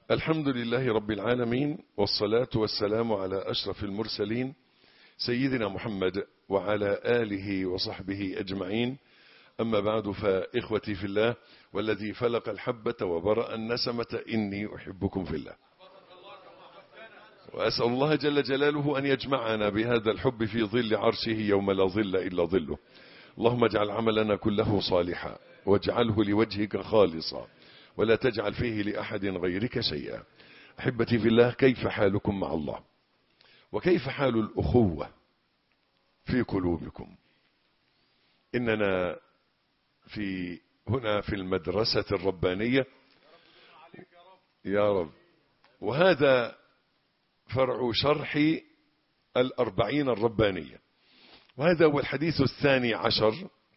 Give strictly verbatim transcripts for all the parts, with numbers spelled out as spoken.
الحمد لله رب العالمين، والصلاة والسلام على أشرف المرسلين سيدنا محمد وعلى آله وصحبه أجمعين. أما بعد، فإخوتي في الله والذي فلق الحبة وبرأ النسمة إني أحبكم في الله، وأسأل الله جل جلاله أن يجمعنا بهذا الحب في ظل عرشه يوم لا ظل إلا ظله. اللهم اجعل عملنا كله صالحا واجعله لوجهك خالصا ولا تجعل فيه لأحد غيرك شيئا. أحبتي في الله، كيف حالكم مع الله؟ وكيف حال الأخوة في قلوبكم؟ إننا في هنا في المدرسة الربانية يا رب، وهذا فرع شرح الأربعين الربانية، وهذا هو الحديث الثاني عشر،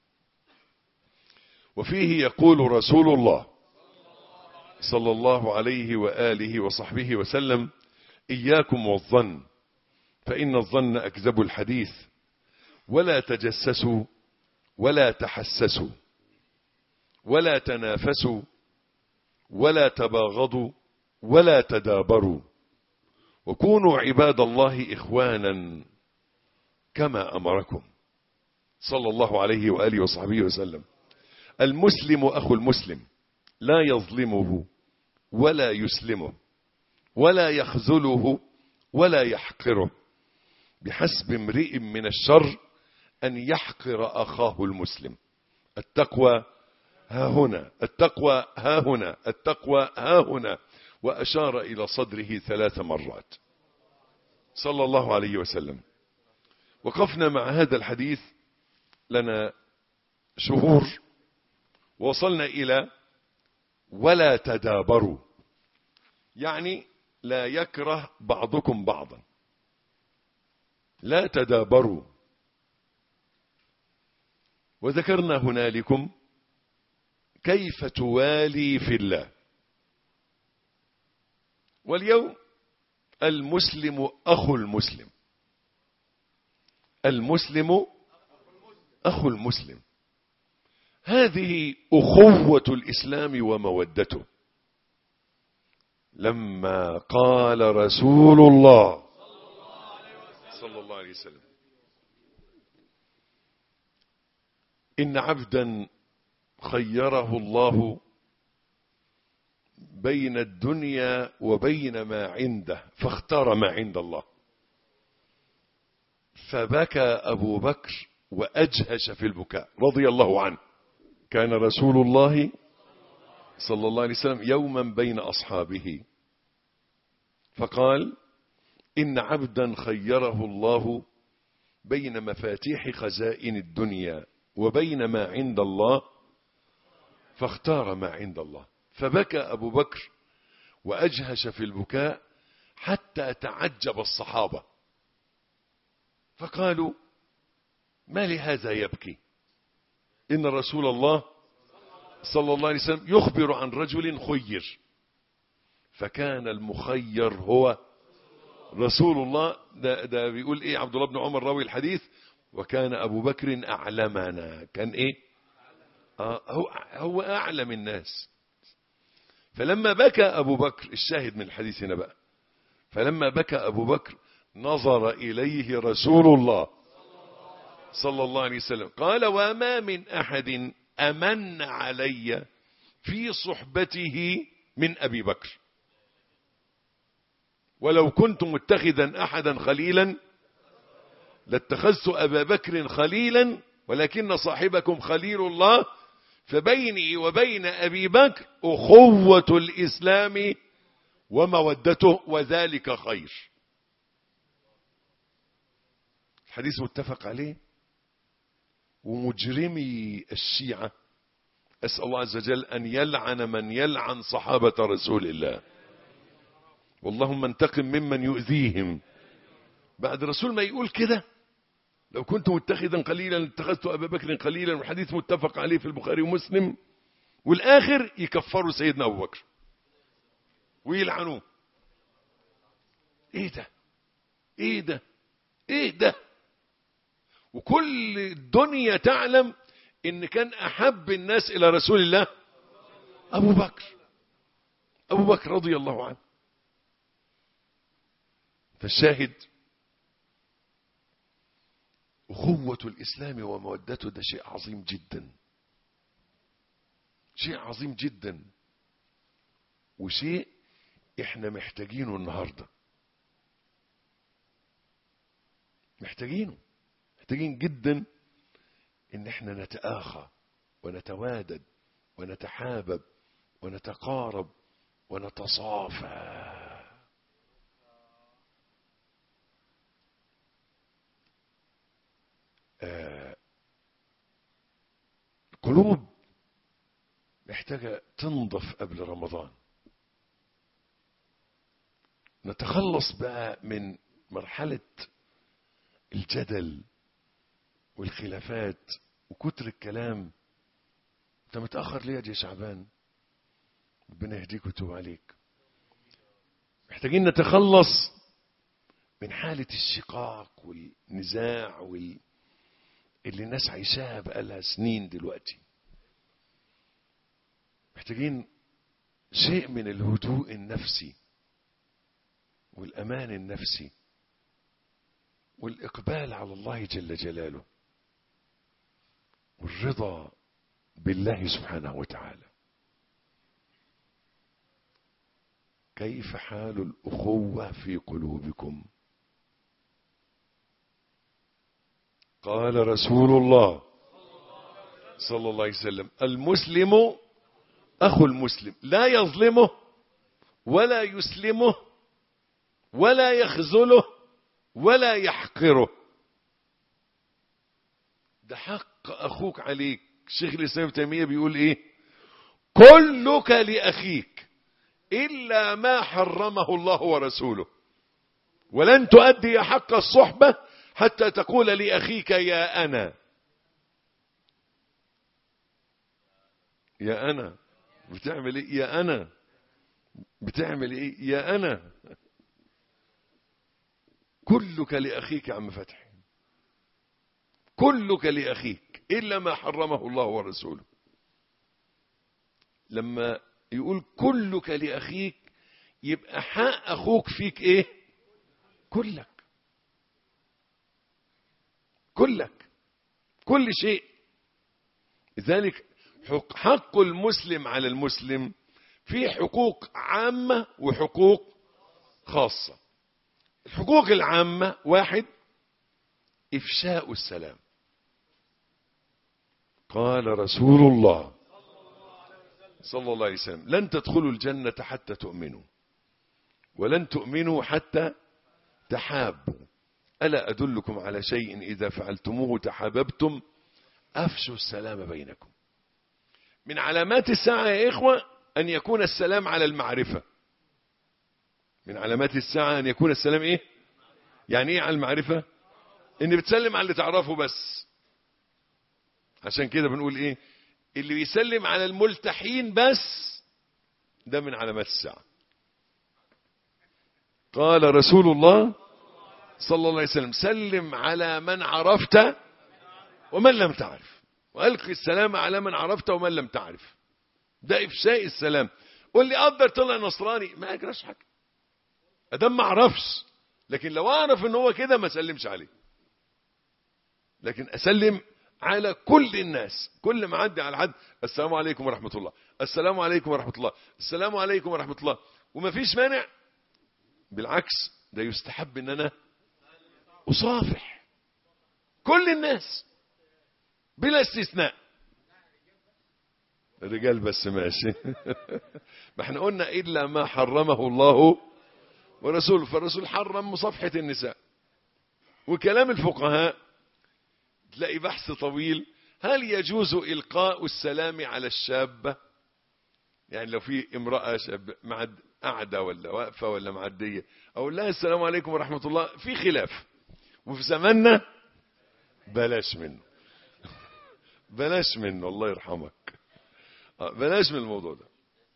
وفيه يقول رسول الله صلى الله عليه وآله وصحبه وسلم: إياكم والظن فإن الظن أكذب الحديث، ولا تجسسوا ولا تحسسوا ولا تنافسوا ولا تباغضوا ولا تدابروا، وكونوا عباد الله إخوانا كما أمركم صلى الله عليه وآله وصحبه وسلم. المسلم أخو المسلم لا يظلمه ولا يسلمه ولا يخذله ولا يحقره، بحسب امرئ من الشر أن يحقر أخاه المسلم. التقوى ها هنا، التقوى ها هنا، التقوى ها هنا، وأشار إلى صدره ثلاث مرات صلى الله عليه وسلم. وقفنا مع هذا الحديث لنا شهور، وصلنا إلى ولا تدابروا، يعني لا يكره بعضكم بعضا، لا تدابروا. وذكرنا هنالكم كيف توالي في الله. واليوم المسلم أخو المسلم، المسلم أخو المسلم، هذه أخوة الإسلام ومودته. لما قال رسول الله صلى الله عليه وسلم: إن عبدا خيره الله بين الدنيا وبين ما عنده فاختار ما عند الله، فبكى أبو بكر وأجهش في البكاء رضي الله عنه. كان رسول الله صلى الله عليه وسلم يوما بين أصحابه فقال: إن عبدا خيره الله بين مفاتيح خزائن الدنيا وبين ما عند الله فاختار ما عند الله، فبكى أبو بكر وأجهش في البكاء حتى تعجب الصحابة، فقالوا: ما لهذا يبكي؟ إن رسول الله صلى الله عليه وسلم يخبر عن رجل خير، فكان المخير هو رسول الله. ده, ده بيقول إيه عبد الله بن عمر راوي الحديث: وكان أبو بكر أعلمنا. كان إيه؟ آه هو, هو أعلم الناس. فلما بكى أبو بكر، الشاهد من الحديث هنا بقى، فلما بكى أبو بكر نظر إليه رسول الله صلى الله عليه وسلم قال: وما من أحد أمن علي في صحبته من أبي بكر، ولو كنت متخذا أحدا خليلا لاتخذت أبا بكر خليلا، ولكن صاحبكم خليل الله، فبيني وبين أبي بكر أخوة الإسلام ومودته، وذلك خير. الحديث متفق عليه. ومجرمي الشيعة أسأل الله عز وجل أن يلعن من يلعن صحابة رسول الله، واللهم انتقم ممن يؤذيهم. بعد رسول ما يقول كده: لو كنت متخذا قليلا اتخذت أبا بكر قليلا، والحديث متفق عليه في البخاري ومسلم، والآخر يكفروا سيدنا أبو بكر ويلعنوه. ايه ده ايه ده ايه ده؟ وكل الدنيا تعلم ان كان احب الناس الى رسول الله ابو بكر. أبو بكر رضي الله عنه. فالشاهد أخوة الإسلام ومودته ده شيء عظيم جدا، شيء عظيم جدا، وشيء احنا محتاجينه النهاردة، محتاجينه محتاجين جدا ان احنا نتآخى ونتوادد ونتحابب ونتقارب ونتصافى. آه القلوب محتاجة تنضف قبل رمضان. نتخلص بقى من مرحلة الجدل والخلافات وكتر الكلام. انت متأخر ليه يا شعبان؟ ربنا يهديك ويتوب عليك. محتاجين نتخلص من حالة الشقاق والنزاع وال... اللي الناس عايشاها بقالها سنين دلوقتي. محتاجين شيء من الهدوء النفسي والأمان النفسي والإقبال على الله جل جلاله والرضا بالله سبحانه وتعالى. كيف حال الأخوة في قلوبكم؟ قال رسول الله صلى الله عليه وسلم: المسلم أخو المسلم لا يظلمه ولا يسلمه ولا يخذله ولا يحقره. ده حق أخوك عليك. الشيخ الإسلام ابن تيمية بيقول إيه؟ كلك لأخيك إلا ما حرمه الله ورسوله، ولن تؤدي حق الصحبة حتى تقول لأخيك يا أنا. يا أنا بتعمل إيه؟ يا أنا بتعمل إيه؟ يا أنا. كلك لأخيك يا عم فتحي، كلك لأخيك إلا ما حرمه الله ورسوله. لما يقول كلك لأخيك يبقى حق أخوك فيك إيه؟ كلك كلك كل شيء. لذلك حق المسلم على المسلم فيه حقوق عامة وحقوق خاصة. الحقوق العامة: واحد، إفشاء السلام. قال رسول الله صلى الله عليه وسلم: لن تدخلوا الجنة حتى تؤمنوا، ولن تؤمنوا حتى تحابوا، ألا أدلكم على شيء إذا فعلتموه تحاببتم؟ أفشوا السلام بينكم. من علامات الساعة يا إخوة أن يكون السلام على المعرفة. من علامات الساعة أن يكون السلام إيه؟ يعني إيه على المعرفة؟ إن بتسلم على اللي تعرفه بس. عشان كده بنقول إيه؟ اللي بيسلم على الملتحين بس ده من علامات الساعة. قال رسول الله صلى الله عليه وسلم: سلم على من عرفت ومن لم تعرف، وألقي السلام على من عرفت ومن لم تعرف. ده إفشاء السلام. واللي قدر طلع نصراني ما أجراش حاجة أدام ما عرفش، لكن لو أعرف إن هو كده ما سلمش عليه. لكن أسلم على كل الناس، كل ما عدي على حد: السلام عليكم ورحمة الله، السلام عليكم ورحمة الله، السلام عليكم ورحمة الله. وما فيش مانع، بالعكس ده يستحب ان انا اصافح كل الناس بلا استثناء. الرجال بس ماشي. ما احنا قلنا الا ما حرمه الله ورسوله، فالرسول حرم مصافحة النساء. وكلام الفقهاء تلاقي بحث طويل: هل يجوز إلقاء السلام على الشابة؟ يعني لو في امرأة شاب معد قاعدة ولا واقفة ولا معدية أقول لها السلام عليكم ورحمة الله، في خلاف. وفي زماننا بلاش منه. بلاش منه الله يرحمك. بلاش من الموضوع ده.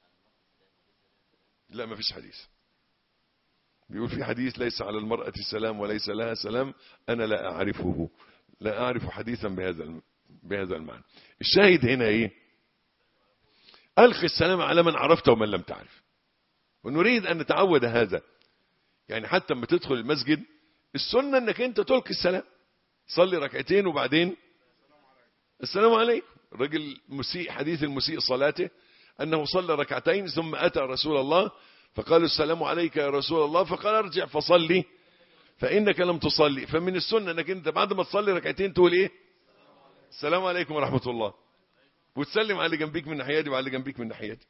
لا ما فيش حديث بيقول في حديث: ليس على المرأة سلام وليس لها سلام. أنا لا أعرفه، لا أعرف حديثا بهذا بهذا المعنى. الشاهد هنا إيه؟ ألقي السلام على من عرفت ومن لم تعرف. ونريد أن نتعود هذا. يعني حتى لما تدخل المسجد السنة أنك أنت تلقي السلام، صلي ركعتين وبعدين السلام عليكم. الرجل مسيء، حديث المسيء صلاته أنه صلى ركعتين ثم أتى رسول الله فقال السلام عليك يا رسول الله، فقال ارجع فصلي فإنك لم تصلي. فمن السنة أنك أنت بعد ما تصلي ركعتين تقول إيه؟ السلام عليكم ورحمة الله، وتسلم على اللي جنبيك من ناحيتي وعلى اللي جنبيك من ناحيتي.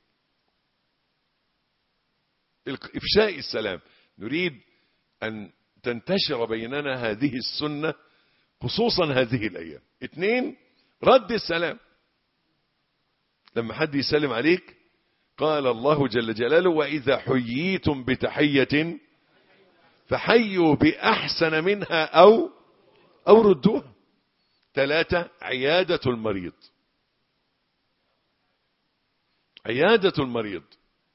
إفشاء السلام. نريد أن تنتشر بيننا هذه السنة خصوصا هذه الأيام. اثنين، رد السلام. لما حد يسلم عليك قال الله جل جلاله وإذا حييتم بتحية فحيوا بأحسن منها أو أو ردوها. ثلاثة، عيادة المريض. عيادة المريض.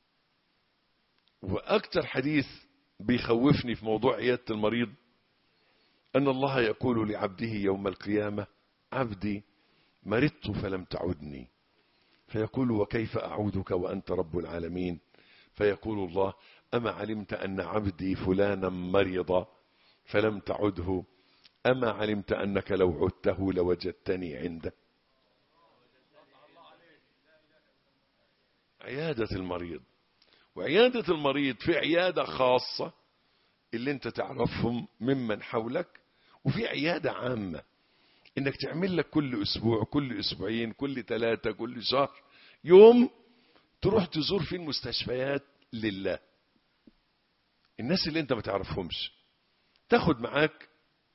وأكثر حديث بيخوفني في موضوع عيادة المريض أن الله يقول لعبده يوم القيامة عبدي مرضت فلم تعدني، فيقول وكيف أعودك وأنت رب العالمين؟ فيقول الله أما علمت أن عبدي فلانا مرض فلم تعده؟ أما علمت أنك لو عدته لوجدتني عنده؟ عيادة المريض. وعيادة المريض في عيادة خاصة اللي انت تعرفهم ممن حولك، وفي عيادة عامة انك تعمل لك كل اسبوع كل اسبوعين كل ثلاثة كل شهر يوم تروح تزور فيه المستشفيات لله. الناس اللي انت ما تعرفهمش تاخد معاك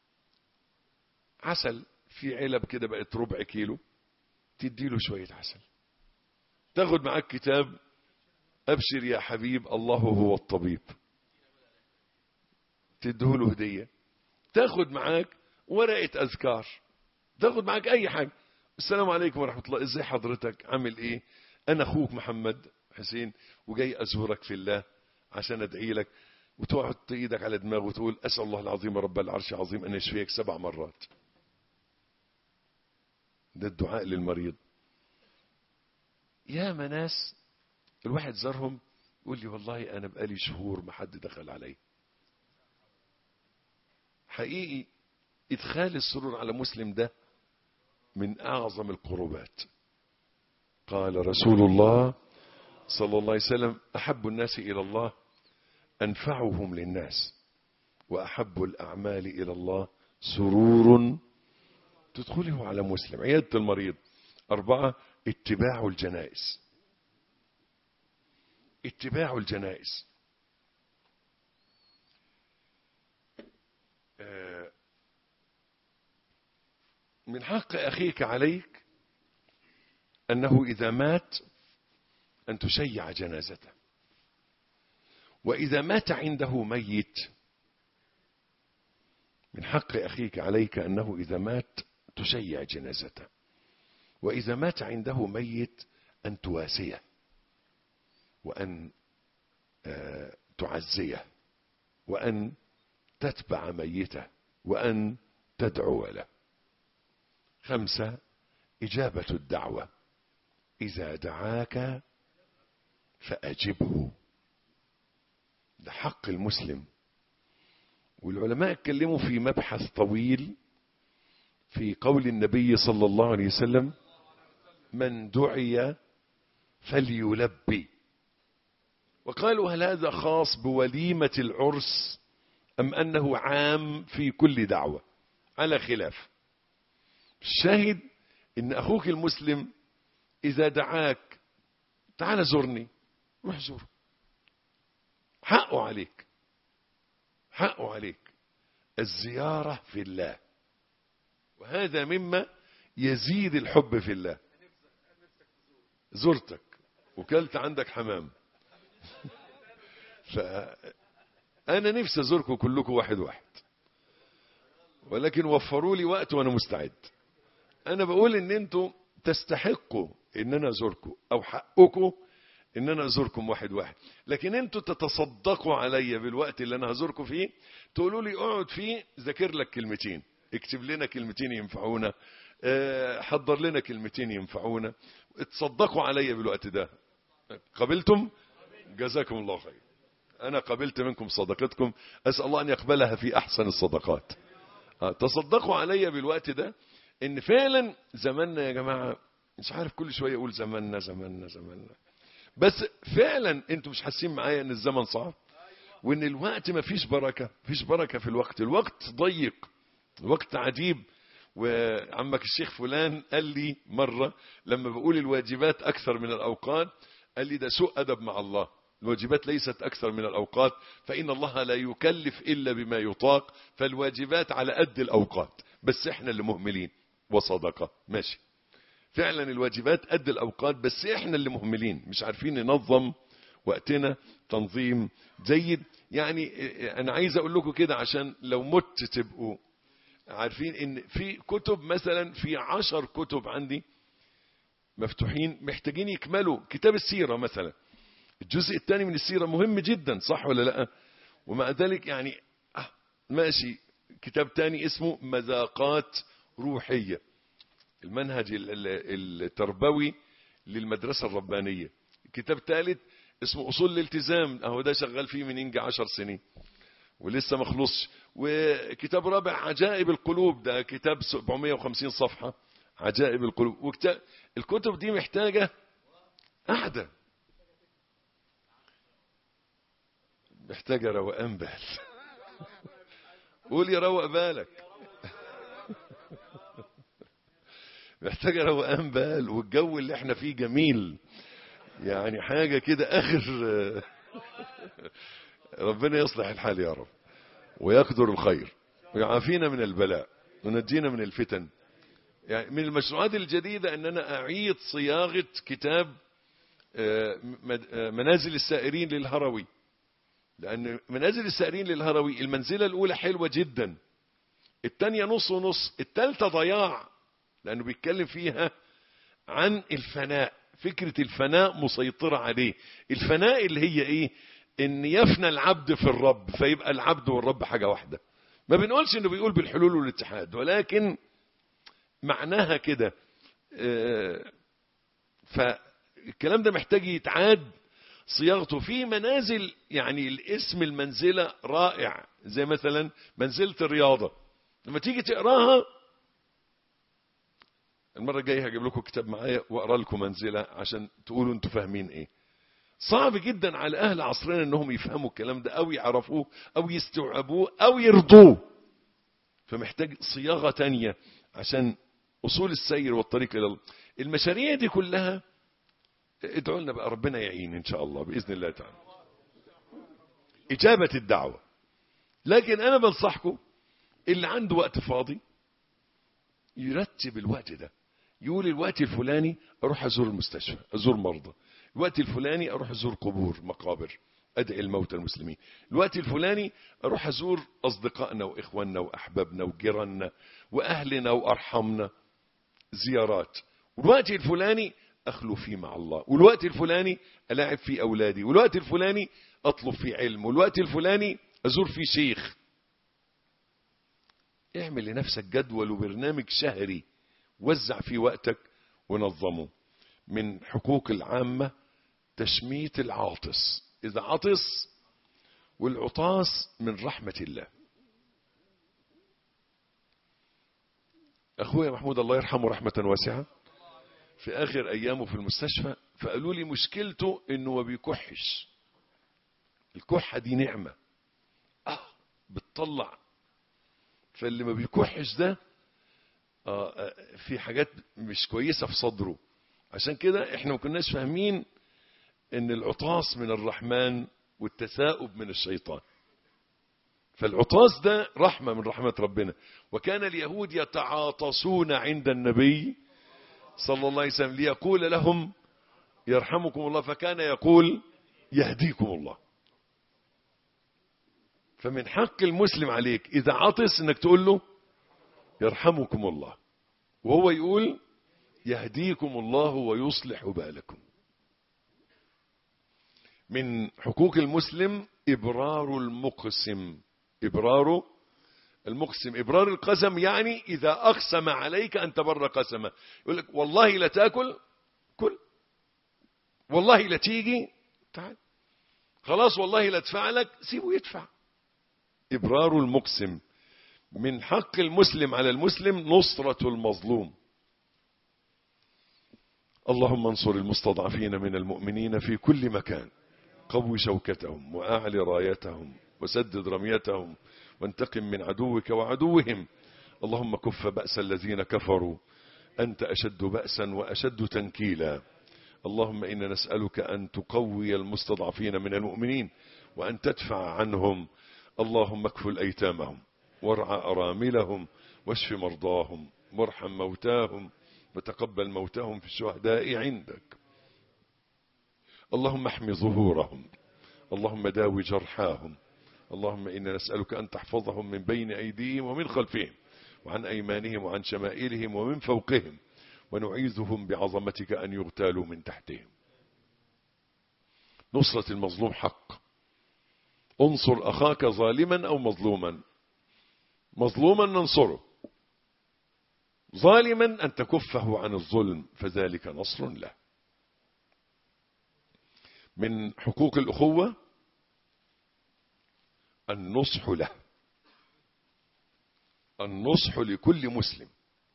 عسل في علب كده بقت ربع كيلو، تديله شوية عسل. تاخد معاك كتاب أبشر يا حبيب الله هو الطبيب، تديله هدية. تاخد معاك ورقة أذكار، تاخد معاك أي حاجة. السلام عليكم ورحمة الله، إزاي حضرتك، عامل إيه؟ أنا أخوك محمد حسين وجاي أزورك في الله عشان أدعي لك، وتقعد إيدك على دماغه وتقول أسأل الله العظيم رب العرش العظيم أن يشفيك سبع مرات. ده الدعاء للمريض. يا مناس الواحد زارهم يقول لي والله أنا بقالي شهور ما حد دخل علي. حقيقي إدخال السرور على مسلم ده من أعظم القربات. قال رسول الله صلى الله عليه وسلم أحب الناس إلى الله أنفعهم للناس، وأحب الأعمال إلى الله سرور تدخله على مسلم. عيادة المريض. أربعة، اتباع الجنائز. اتباع الجنائز. من حق أخيك عليك أنه إذا مات أن تشيع جنازته، وإذا مات عنده ميت من حق أخيك عليك أنه إذا مات تشيع جنازته، وإذا مات عنده ميت أن تواسيه وأن تعزيه وأن تتبع ميته وأن تدعو له. خمسة، إجابة الدعوة. إذا دعاك فأجبه. ده حق المسلم. والعلماء اتكلموا في مبحث طويل في قول النبي صلى الله عليه وسلم من دعي فليلبي. وقالوا هل هذا خاص بوليمة العرس أم أنه عام في كل دعوة؟ على خلاف. الشاهد إن أخوك المسلم إذا دعاك تعال زورني، روح زوره. حقه عليك، حقه عليك. الزيارة في الله، وهذا مما يزيد الحب في الله. زرتك وكلت عندك حمام فأنا نفسي أزوركم كلكم واحد واحد، ولكن وفروا لي وقت وأنا مستعد. أنا بقول إن أنتم تستحقوا إن أنا أزوركم، أو حقكم إن أنا أزوركم واحد واحد، لكن أنتم تتصدقوا علي بالوقت اللي أنا هزوركم فيه، تقولوا لي اقعد فيه ذاكر لك كلمتين، اكتب لنا كلمتين ينفعونا، حضر لنا كلمتين ينفعونا. اتصدقوا علي بالوقت ده. قبلتم؟ جزاكم الله خير. أنا قبلت منكم صدقتكم، أسأل الله أن يقبلها في أحسن الصدقات. تصدقوا علي بالوقت ده، إن فعلا زماننا يا جماعة، مش عارف كل شوية أقول زماننا زماننا زماننا، بس فعلا أنتم مش حاسين معايا إن الزمن صعب، وإن الوقت ما فيش بركة، فيش بركة في الوقت، الوقت ضيق، الوقت عجيب. وعمك الشيخ فلان قال لي مرة لما بقول الواجبات أكثر من الأوقات، قال لي ده سوء أدب مع الله، الواجبات ليست أكثر من الأوقات، فإن الله لا يكلف إلا بما يطاق، فالواجبات على قد الأوقات، بس إحنا اللي مهملين. وصدقة ماشي، فعلا الواجبات قد الأوقات، بس إحنا اللي مهملين، مش عارفين ننظم وقتنا تنظيم جيد. يعني أنا عايز أقول لكم كده عشان لو مت تبقوا عارفين ان في كتب، مثلا في عشر كتب عندي مفتوحين محتاجين يكملوا. كتاب السيرة مثلا، الجزء الثاني من السيرة مهم جدا، صح ولا لا؟ ومع ذلك يعني آه ماشي. كتاب ثاني اسمه مذاقات روحية، المنهج التربوي للمدرسة الربانية. كتاب ثالث اسمه أصول الالتزام، اهو ده شغال فيه من ينجي عشر سنين ولسه ما خلصش. وكتاب رابع عجائب القلوب، ده كتاب سبعمائة وخمسين صفحة، عجائب القلوب. وكتاب الكتب دي محتاجة قعدة، محتاجة روقان بال. قول يا روق بالك. محتاجة روقان بال، والجو اللي احنا فيه جميل، يعني حاجة كده اخر. ربنا يصلح الحال يا رب، ويقدر الخير، ويعافينا من البلاء، ونجينا من الفتن. يعني من المشروعات الجديدة ان انا اعيد صياغة كتاب منازل السائرين للهروي، لان منازل السائرين للهروي المنزلة الاولى حلوة جدا، الثانية نص ونص، الثالثة ضياع، لانه بيتكلم فيها عن الفناء، فكرة الفناء مسيطرة عليه. الفناء اللي هي ايه؟ ان يفنى العبد في الرب، فيبقى العبد والرب حاجة واحدة. ما بنقولش انه بيقول بالحلول والاتحاد، ولكن معناها كده. فالكلام ده محتاج يتعاد صياغته في منازل. يعني الاسم المنزلة رائع، زي مثلا منزلة الرياضة، لما تيجي تقراها، المرة الجاية هجيب لكم كتاب معايا واقرا لكم منزلة عشان تقولوا انتوا فاهمين ايه. صعب جدا على اهل عصرنا انهم يفهموا الكلام ده، او يعرفوه، او يستوعبوه، او يرضوه. فمحتاج صياغة تانية عشان اصول السير والطريق الى الله. المشاريع دي كلها ادعوا لنا بقى، ربنا يعين ان شاء الله باذن الله تعالى. اجابة الدعوة. لكن انا بنصحكم اللي عنده وقت فاضي يرتب الوقت ده، يقول الوقت الفلاني اروح ازور المستشفى، ازور مرضى، الوقت الفلاني اروح ازور قبور مقابر، ادعي الموتى المسلمين، الوقت الفلاني اروح ازور اصدقائنا واخواننا واحبابنا وجيراننا واهلنا وارحمنا، زيارات. والوقت الفلاني اخلو فيه مع الله، والوقت الفلاني الاعب فيه اولادي، والوقت الفلاني اطلب فيه علم، والوقت الفلاني ازور فيه شيخ. اعمل لنفسك جدول وبرنامج شهري، وزع فيه وقتك ونظمه. من حقوق العامة تشميت العاطس إذا عطس، والعطاس من رحمة الله. أخويا محمود الله يرحمه رحمة واسعة، في آخر أيامه في المستشفى، فقالوا لي مشكلته إنه ما بيكحش. الكحة دي نعمة، آه بتطلع. فاللي ما بيكحش ده آه في حاجات مش كويسة في صدره. عشان كده احنا ما كناش فاهمين ان العطاس من الرحمن والتثاؤب من الشيطان. فالعطاس ده رحمة من رحمة ربنا. وكان اليهود يتعاطسون عند النبي صلى الله عليه وسلم ليقول لهم يرحمكم الله، فكان يقول يهديكم الله. فمن حق المسلم عليك إذا عطس انك تقول له يرحمكم الله، وهو يقول يهديكم الله ويصلح بالكم. من حقوق المسلم إبرار المقسم. إبرار المقسم، إبرار القسم يعني إذا أقسم عليك أن تبر قسمه. يقول لك والله لا تأكل، كل، والله لا تيجي، تعال، خلاص والله لا ادفع لك، سيبه يدفع. إبرار المقسم. من حق المسلم على المسلم نصرة المظلوم. اللهم انصر المستضعفين من المؤمنين في كل مكان، قو شوكتهم وأعل رايتهم وسدد رميتهم وانتقم من عدوك وعدوهم. اللهم كف بأس الذين كفروا، أنت أشد بأسا وأشد تنكيلا. اللهم إنا نسألك أن تقوي المستضعفين من المؤمنين وأن تدفع عنهم. اللهم اكفل أيتامهم وارعى أراملهم واشف مرضاهم وارحم موتاهم وتقبل موتاهم في الشهداء عندك. اللهم احم ظهورهم، اللهم داوي جرحاهم. اللهم إنا نسألك أن تحفظهم من بين أيديهم ومن خلفهم وعن أيمانهم وعن شمائلهم ومن فوقهم، ونعيذهم بعظمتك أن يغتالوا من تحتهم. نصرة المظلوم حق. انصر أخاك ظالما أو مظلوما. مظلوما ننصره، ظالما أن تكفه عن الظلم، فذلك نصر له. من حقوق الأخوة النصح له، النصح لكل مسلم،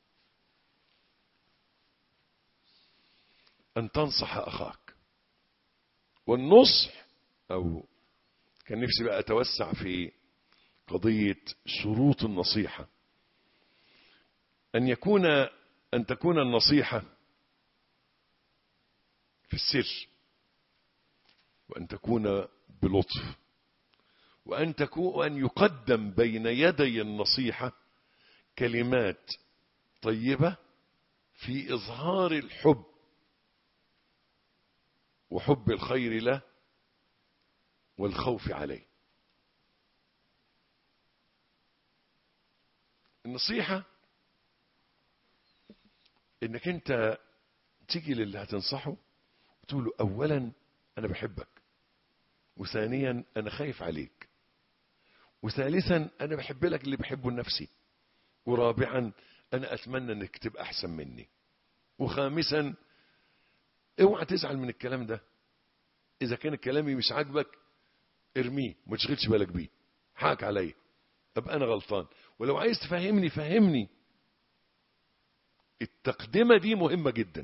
أن تنصح أخاك. والنصح، أو كان نفسي بقى أتوسع في قضية شروط النصيحة، أن يكون أن تكون النصيحة في السر، وأن تكون بلطف، وأن تكون وأن يقدم بين يدي النصيحة كلمات طيبة في إظهار الحب وحب الخير له والخوف عليه. النصيحة انك انت تيجي للي هتنصحه وتقول له اولا انا بحبك، وثانيا انا خايف عليك، وثالثا انا بحب لك اللي بحبه لنفسي، ورابعا انا اتمنى انك تبقى احسن مني، وخامسا اوعى تزعل من الكلام ده. اذا كان كلامي مش عاجبك ارميه، ما تشغلش بالك بيه، حقك عليا، ابقى انا غلطان، ولو عايز تفهمني فهمني. التقدمة دي مهمة جدا.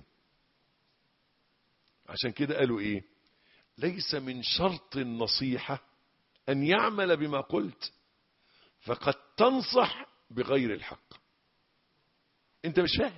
عشان كده قالوا ايه؟ ليس من شرط النصيحة ان يعمل بما قلت، فقد تنصح بغير الحق. انت مش فاهم،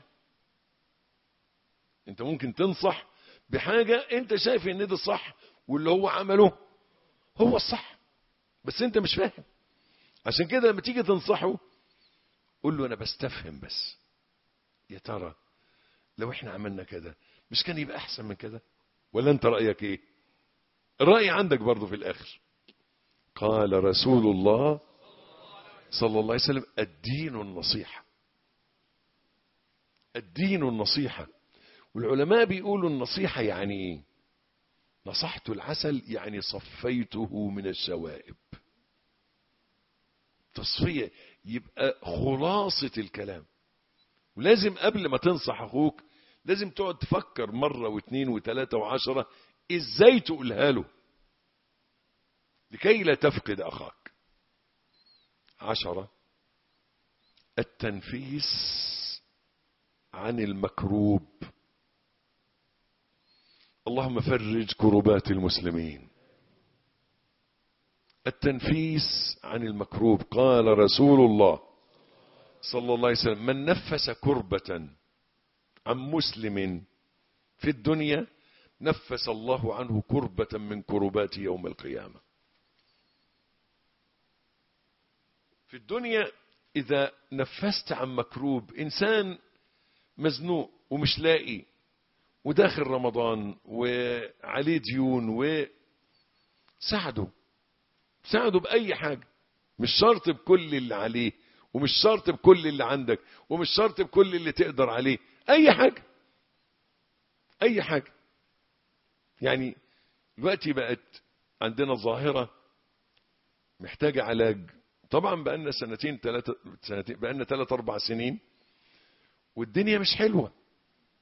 انت ممكن تنصح بحاجة انت شايف ان ده صح واللي هو عمله هو الصح، بس انت مش فاهم. عشان كده لما تيجي تنصحه قول له انا بستفهم بس، يا ترى لو احنا عملنا كده مش كان يبقى احسن من كده؟ ولا انت رأيك ايه؟ الرأي عندك برضو في الاخر. قال رسول الله صلى الله عليه وسلم الدين النصيحة. الدين النصيحة. والعلماء بيقولوا النصيحة يعني ايه؟ نصحت العسل يعني صفيته من الشوائب. تصفية، يبقى خلاصة الكلام. ولازم قبل ما تنصح اخوك لازم تقعد تفكر مرة واثنين وثلاثة وعشرة ازاي تقولها له لكي لا تفقد اخاك. عشرة، التنفيس عن المكروب. اللهم فرج كربات المسلمين. التنفيس عن المكروب. قال رسول الله صلى الله عليه وسلم من نفس كربة عن مسلم في الدنيا نفس الله عنه كربة من كربات يوم القيامة. في الدنيا إذا نفست عن مكروب، إنسان مزنوق ومش لاقي وداخل رمضان وعليه ديون، وساعده ساعده بأي حاجة، مش شرط بكل اللي عليه، ومش شرط بكل اللي عندك، ومش شرط بكل اللي تقدر عليه، أي حاجة أي حاجة. يعني دلوقتي بقت عندنا ظاهرة محتاجة علاج. طبعا بقالنا سنتين ثلاثة سنتين بقالنا ثلاث أربع سنين والدنيا مش حلوة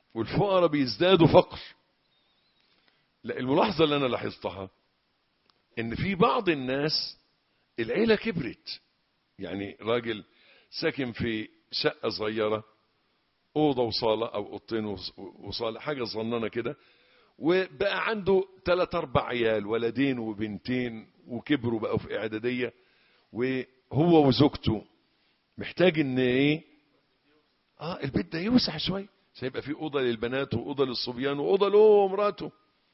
والفقراء بيزدادوا فقر. لا، الملاحظة اللي أنا لاحظتها ان في بعض الناس العيلة كبرت، يعني راجل ساكن في شقة صغيرة، أوضة وصالة أو أوضتين وصالة، حاجة صغننة كده، وبقى عنده ثلاث أربع عيال، ولدين وبنتين، وكبروا بقوا في إعدادية، وهو وزوجته محتاج إن إيه؟ آه البيت ده يوسع شوية، سيبقى فيه أوضة للبنات وأوضة للصبيان وأوضة له ومراته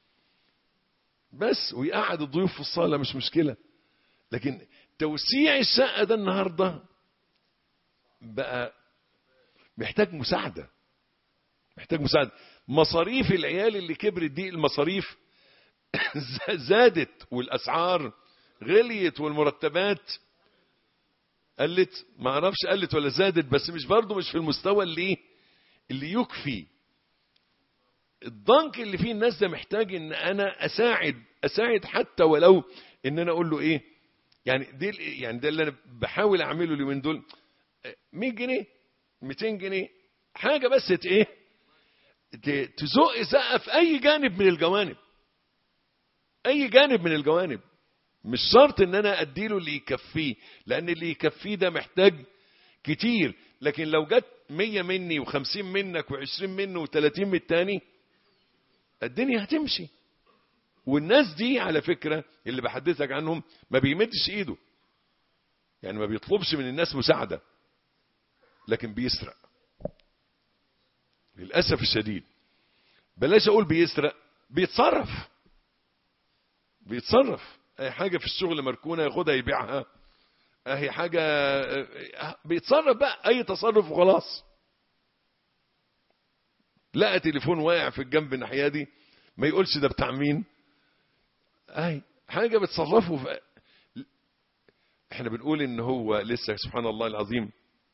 بس، ويقعد الضيوف في الصالة مش مشكلة. لكن توسيع الشقة ده النهاردة بقى محتاج مساعدة، محتاج مساعدة. مصاريف العيال اللي كبرت دي، المصاريف زادت، والأسعار غليت، والمرتبات قلت، ما اعرفش قلت ولا زادت، بس مش برضو مش في المستوى اللي اللي يكفي. الضنك اللي فيه الناس ده محتاج ان انا اساعد اساعد حتى ولو ان انا اقول له ايه يعني، دي يعني ده اللي انا بحاول اعمله اليومين دول، مية جنيه ميتين جنيه، حاجه بس ايه تزق زقه في اي جانب من الجوانب، اي جانب من الجوانب. مش شرط ان انا اديله اللي يكفيه، لان اللي يكفيه ده محتاج كتير. لكن لو جت مية مني وخمسين منك وعشرين منه وثلاثين من التاني، الدنيا هتمشي. والناس دي على فكرة اللي بحدثك عنهم ما بيمدش ايده، يعني ما بيطلبش من الناس مساعدة، لكن بيسرق للأسف الشديد. بلاش اقول بيسرق، بيتصرف بيتصرف اي حاجة في الشغل مركونة ياخدها يبيعها، اهي حاجة بيتصرف بقى اي تصرف وخلاص. لقى تليفون واقع في الجنب الناحية دي، ما يقولش ده بتاع مين، اهي حاجة بتصرفه في... احنا بنقول ان هو لسه سبحان الله العظيم.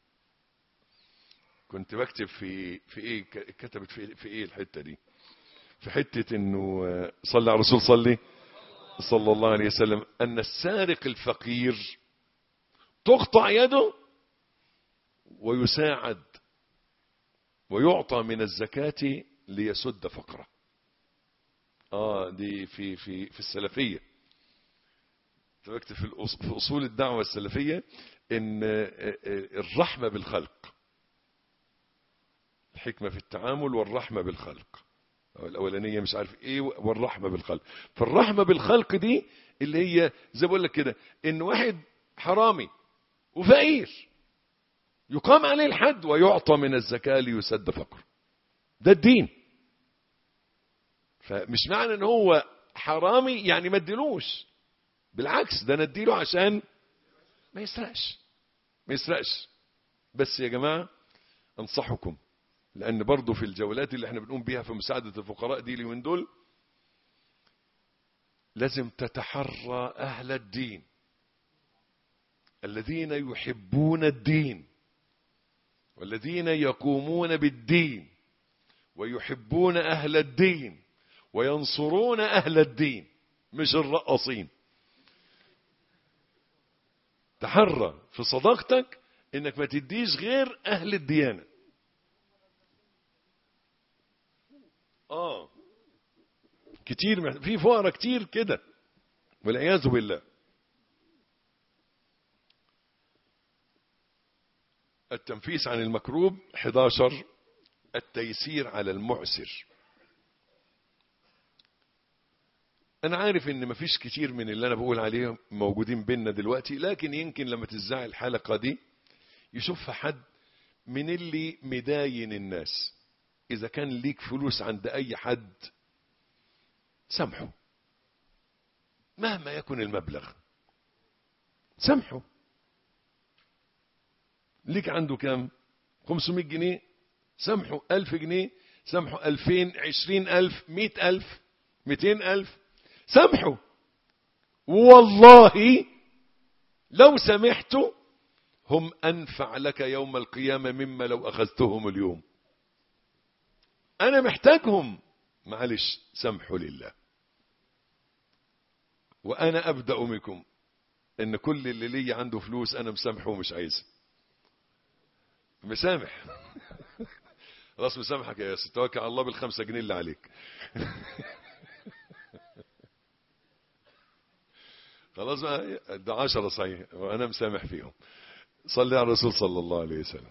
كنت بكتب في في ايه، كتبت في, في ايه الحتة دي، في حتة انه صلى على الرسول صلي صلى الله عليه وسلم، ان السارق الفقير تقطع يده ويساعد ويعطى من الزكاة ليسد فقره. اه دي في في في السلفية، بكتب في اصول الدعوة السلفية ان الرحمة بالخلق، الحكمة في التعامل والرحمة بالخلق، أو الأولانية مش عارف إيه، والرحمة بالخلق. فالرحمة بالخلق دي اللي هي زي بقول لك كده، إن واحد حرامي وفقير يقام عليه الحد ويعطى من الزكاة ليسد فقره، ده الدين. فمش معنى إن هو حرامي يعني ما اديلوش، بالعكس ده نديله عشان ما يسرقش ما يسرقش. بس يا جماعة أنصحكم، لأن برضو في الجولات اللي احنا بنقوم بيها في مساعدة الفقراء دي اليومين دول، لازم تتحرى أهل الدين الذين يحبون الدين والذين يقومون بالدين ويحبون أهل الدين وينصرون أهل الدين، مش الرقصين. تحرى في صداقتك انك ما تديش غير أهل الديانة. اه كتير في فقراء كتير كده والعياذ بالله. التنفيس عن المكروب. احد عشر التيسير على المعسر. انا عارف ان مفيش كتير من اللي انا بقول عليه موجودين بيننا دلوقتي، لكن يمكن لما تذاع الحلقة دي يشوفها حد من اللي مداين الناس. اذا كان ليك فلوس عند اي حد سامحه مهما يكن المبلغ، سامحه. ليك عنده كام؟ خمسمائة جنيه، سامحه. ألف جنيه، سامحه. ألفين، عشرين ألف، مئة ألف، مئتين ألف، سامحه. والله لو سامحته هم أنفع لك يوم القيامة مما لو أخذتهم اليوم. أنا محتاجهم، معلش سامحوا لله. وأنا أبدأ منكم إن كل اللي لي عنده فلوس أنا مسامحه ومش عايزه، مسامح. خلاص مسامحك يا ياسر، توكل على الله بالخمسة جنيه اللي عليك. خلاص بقى ده عشرة صحيح وأنا مسامح فيهم. صلي على الرسول صلى الله عليه وسلم.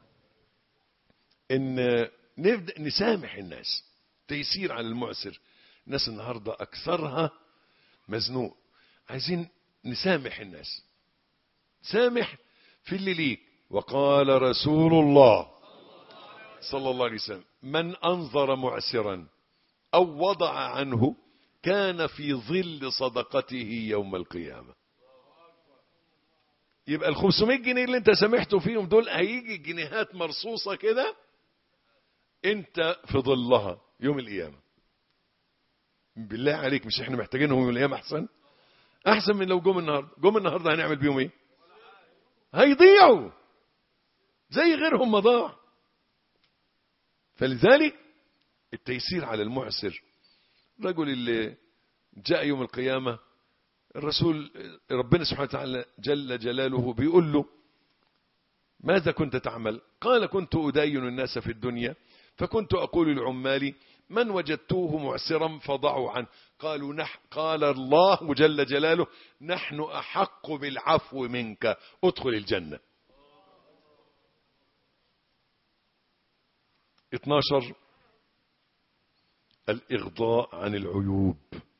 إن نبدأ نسامح الناس، تيسير على المعسر. الناس النهاردة أكثرها مزنوق، عايزين نسامح الناس. سامح في اللي ليك. وقال رسول الله صلى الله عليه وسلم من أنظر معسرا أو وضع عنه كان في ظل صدقته يوم القيامة. يبقى ال خمسمائة جنيه اللي انت سامحته فيهم دول هيجي جنيهات مرصوصة كده انت في ظلها يوم القيامة. بالله عليك مش احنا محتاجينهم يوم القيامة؟ احسن احسن من لو جم النهارده. جم النهارده هنعمل بيهم ايه؟ هيضيعوا زي غيرهم ما ضاع. فلذلك التيسير على المعسر. الرجل اللي جاء يوم القيامة الرسول ربنا سبحانه وتعالى جل جلاله بيقول له ماذا كنت تعمل؟ قال كنت أداين الناس في الدنيا فكنت أقول لعمالي من وجدتوه معسرا فضعوا عنه. قالوا نح قال الله جل جلاله نحن أحق بالعفو منك ادخل الجنة. اثناشر الإغضاء عن العيوب.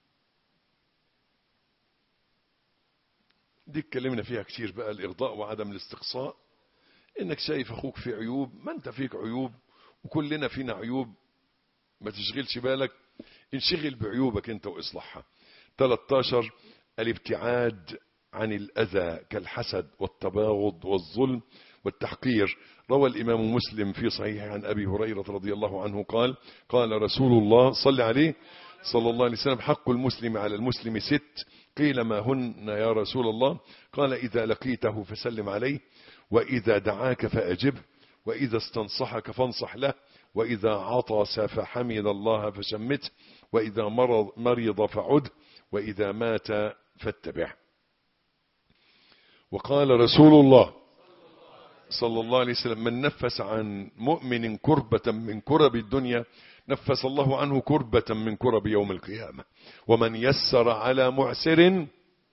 دي اتكلمنا فيها كتير بقى، الإغضاء وعدم الاستقصاء. انك شايف اخوك في عيوب، ما انت فيك عيوب وكلنا فينا عيوب، ما تشغلش بالك، انشغل بعيوبك انت واصلحها. ثلاثة عشر الابتعاد عن الأذى كالحسد والتباغض والظلم والتحقير. روى الإمام مسلم في صحيحه عن أبي هريرة رضي الله عنه قال قال رسول الله صلى عليه صلى الله عليه وسلم حق المسلم على المسلم ست. قيل ما هن يا رسول الله؟ قال إذا لقيته فسلم عليه، وإذا دعاك فأجبه، وإذا استنصحك فانصح له، وإذا عطس فحمد الله فشمته، وإذا مرض, مرض فعده، وإذا مات فاتبعه. وقال رسول الله صلى الله عليه وسلم من نفس عن مؤمن كربة من كرب الدنيا نفس الله عنه كربة من كرب يوم القيامة. ومن يسر على معسر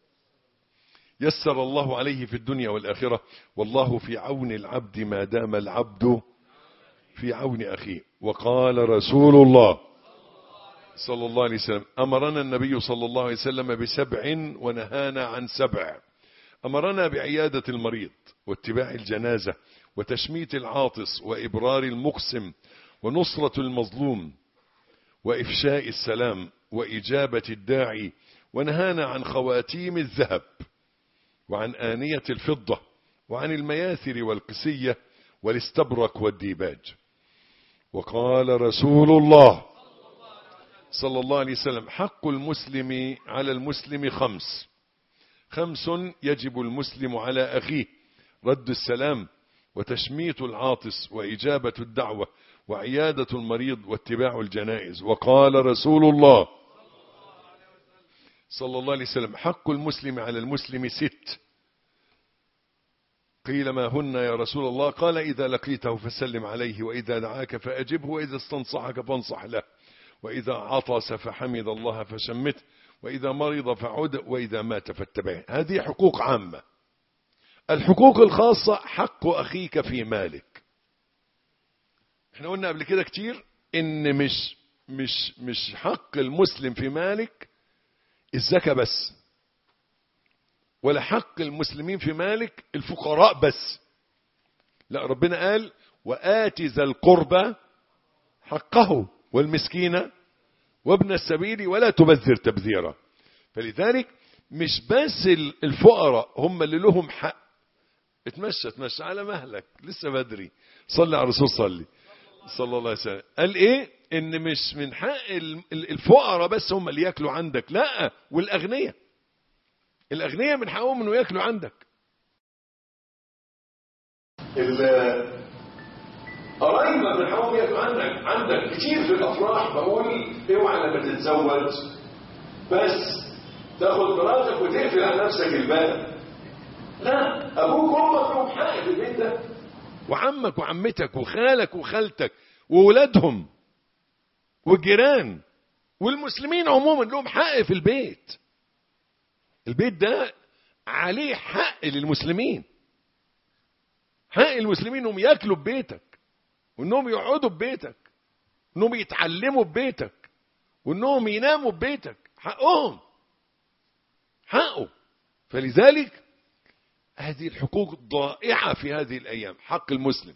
يسر الله عليه في الدنيا والآخرة، والله في عون العبد ما دام العبد في عون أخيه. وقال رسول الله صلى الله عليه وسلم أمرنا النبي صلى الله عليه وسلم بسبع ونهانا عن سبع. أمرنا بعيادة المريض واتباع الجنازة وتشميت العاطس وإبرار المقسم ونصرة المظلوم وإفشاء السلام وإجابة الداعي. ونهانا عن خواتيم الذهب وعن آنية الفضة وعن المياثر والقسية والاستبرق والديباج. وقال رسول الله صلى الله عليه وسلم حق المسلم على المسلم خمس خمس يجب المسلم على أخيه رد السلام وتشميت العاطس وإجابة الدعوة وعيادة المريض واتباع الجنائز. وقال رسول الله صلى الله عليه وسلم حق المسلم على المسلم ست. قيل ما هن يا رسول الله؟ قال إذا لقيته فسلم عليه، وإذا دعاك فأجبه، وإذا استنصحك فانصح له، وإذا عطس فحمد الله فشمته، وإذا مرض فعد، وإذا مات فاتبعه. هذه حقوق عامة. الحقوق الخاصة حق أخيك في مالك. احنا قلنا قبل كده كتير ان مش مش مش حق المسلم في مالك الزكاة بس، ولا حق المسلمين في مالك الفقراء بس. لا، ربنا قال وآت ذا القربى حقه والمسكين وابن السبيل ولا تبذر تبذيرا. فلذلك مش بس الفقراء هم اللي لهم حق. اتمشى اتمشى على مهلك، لسه بدري. صلي على الرسول صلي صلى الله عليه وسلم. قال ايه؟ ان مش من حق الفقراء بس هم اللي ياكلوا عندك، لا، والاغنياء. الاغنياء من حقهم انه ياكلوا عندك. قرايبك من حقهم ياكلوا عندك. عندك كتير في الافراح بقول اوعى لما تتزوج بس تاخد مراتك وتقفل على نفسك الباب. لا، ابوك وامك لهم حق في البيت ده، وعمك وعمتك وخالك وخالتك وولادهم والجيران والمسلمين عموما لهم حق في البيت. البيت ده عليه حق للمسلمين، حق المسلمين انهم ياكلوا ببيتك، وانهم يقعدوا ببيتك، انهم يتعلموا ببيتك، وانهم يناموا ببيتك، حقهم حقه. فلذلك هذه الحقوق ضائعة في هذه الأيام. حق المسلم،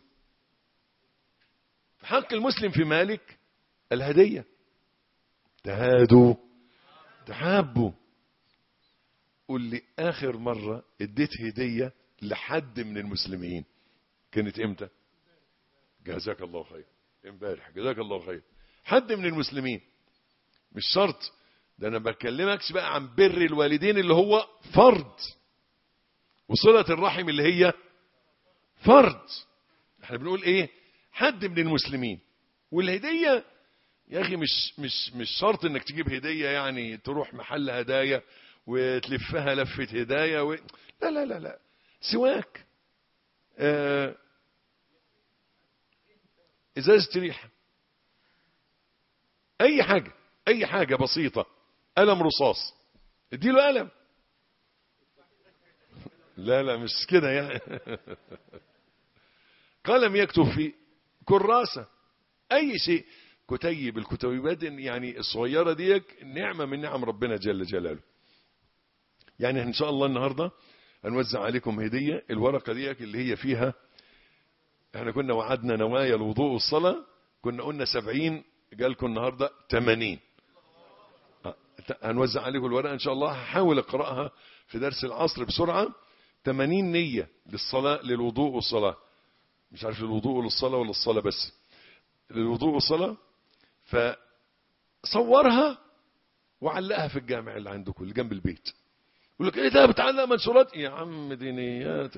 حق المسلم في مالك الهدية، تهادوا تحابوا. قل لي آخر مرة اديت هدية لحد من المسلمين كانت امتى؟ جزاك الله خير، امبارح، جزاك الله خير. حد من المسلمين، مش شرط ده، انا بكلمكش بقى عن بر الوالدين اللي هو فرض، وصلة الرحم اللي هي فرض. احنا بنقول ايه؟ حد من المسلمين. والهدية يا اخي مش مش مش شرط انك تجيب هدية يعني تروح محل هدايا وتلفها لفة هدايا و... لا لا لا لا، سواك، آه... ازازة ريحة، اي حاجة، اي حاجة بسيطة، قلم رصاص، اديله قلم. لا لا مش كده يعني. قلم يكتب فيه، كراسة، اي شيء، كتيب. الكتيبات يعني الصغيرة ديك نعمة من نعم ربنا جل جلاله. يعني ان شاء الله النهاردة هنوزع عليكم هدية. الورقة ديك اللي هي فيها، احنا كنا وعدنا نوايا الوضوء والصلاة، كنا قلنا سبعين، جالكم النهاردة تمانين. هنوزع عليكم الورقة ان شاء الله، هحاول اقرأها في درس العصر بسرعة. تمانين نية للصلاة، للوضوء والصلاة، مش عارف للوضوء والصلاة ولا الصلاة بس، للوضوء والصلاة. فصورها وعلقها في الجامع اللي عندكم اللي جنب البيت. يقول لك ايه ده بتعلق منشورات؟ يا عم دينيات.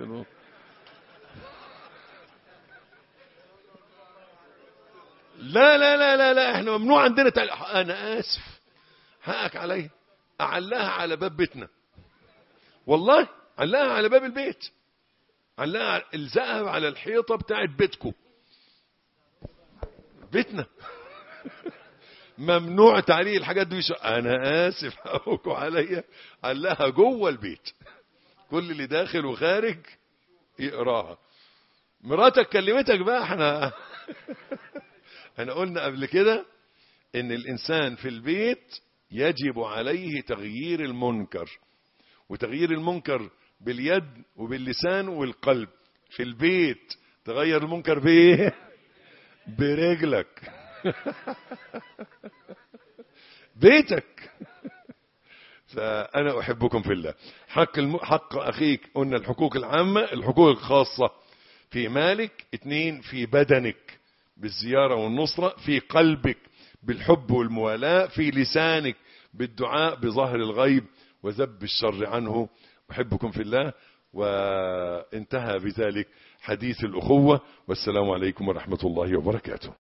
لا لا لا لا لا، احنا ممنوع عندنا تعلق. انا اسف، حقك علي، اعلقها على باب بيتنا، والله علقها على باب البيت، علقها، الزقها على الحيطة بتاعت بيتكم، بيتنا. ممنوع تعليق الحاجات دي. انا اسف حقكم عليا، علقها جوه البيت، كل اللي داخل وخارج يقراها. مراتك كلمتك بقى؟ احنا احنا قلنا قبل كده ان الانسان في البيت يجب عليه تغيير المنكر، وتغيير المنكر باليد وباللسان والقلب. في البيت تغير المنكر بايه؟ برجلك. بيتك. فأنا أحبكم في الله. حق الم... حق أخيك، قلنا الحقوق العامة، الحقوق الخاصة في مالك، اثنين في بدنك بالزيارة والنصرة، في قلبك بالحب والموالاة، في لسانك بالدعاء بظهر الغيب وذب الشر عنه. أحبكم في الله. وانتهى بذلك حديث الأخوة، والسلام عليكم ورحمة الله وبركاته.